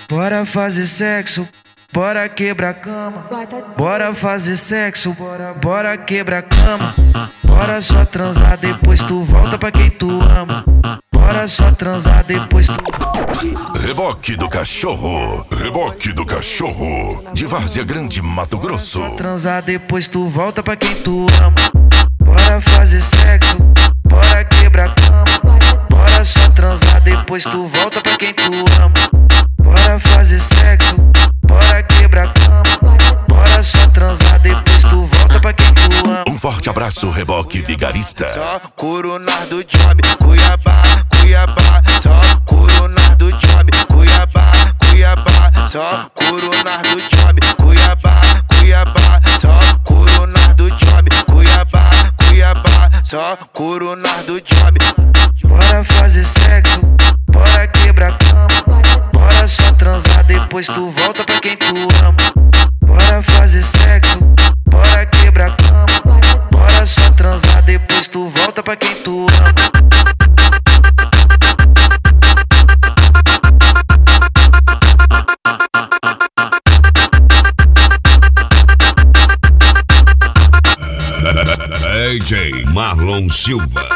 Bora fazer sexo, bora quebrar cama. Bora fazer sexo, bora quebrar cama. Bora só transar, depois tu volta pra quem tu ama. Bora só transar, depois tu... Reboque do Cachorro, Reboque do Cachorro, de Várzea Grande, Mato Grosso. Bora só transar, depois tu volta pra quem tu ama. Bora fazer sexo, bora quebrar cama. Bora só transar, depois tu volta pra quem tu ama. Bora fazer sexo, bora quebrar cama. Bora só transar, depois tu volta pra quem tu ama. Um forte abraço, Reboque Vigarista. Só coronar do job, Cuiabá, Cuiabá. Só coronar do job, Cuiabá, Cuiabá. Só coronar do job, Cuiabá, Cuiabá. Só coronar do job, Cuiabá, Cuiabá. Só coronar do job. Bora fazer sexo, bora quebrar cama. Bora só transar, depois tu volta pra quem tu ama. Bora fazer sexo, bora quebrar cama. Bora só transar, depois tu volta pra quem tu ama. DJ Marlon Silva.